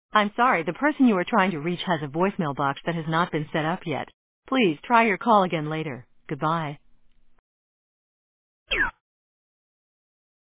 I'm sorry, the person you are trying to reach has a voicemail box that has not been set up yet. Please try your call again later. Goodbye.